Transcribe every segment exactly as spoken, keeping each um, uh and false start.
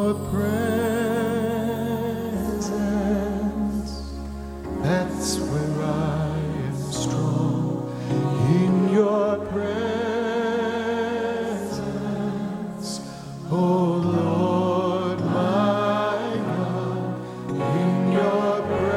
your presence, that's where I am strong. In your presence, oh Lord my God, in your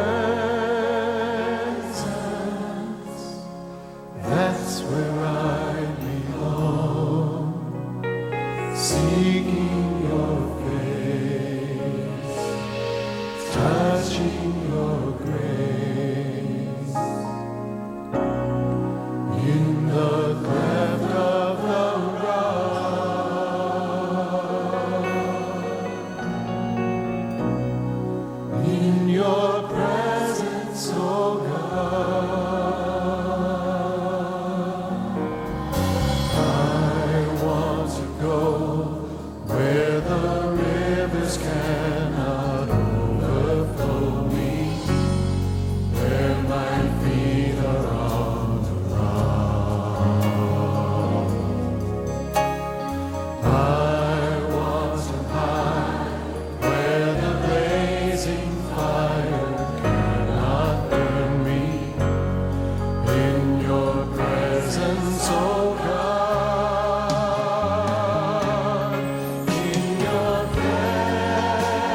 presence, that's where I belong. Seeking your face, touching your grace, in the cleft of the rock, in your presence, oh God, I want to go where the rivers cannot overflow me, where my feet are on the rock. I want to hide where the blazing fire cannot burn me, in your presence, oh God. In your presence,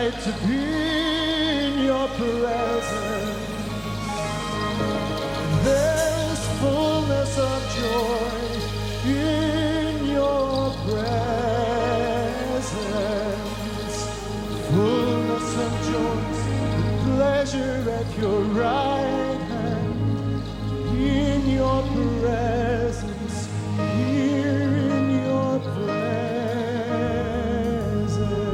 delight to be in your presence. There is fullness of joy in your presence. Fullness of joy, pleasure at your right hand. In your presence, here in your presence.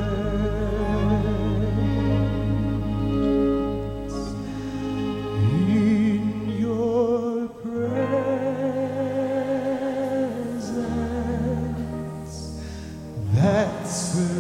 In your presence, that's where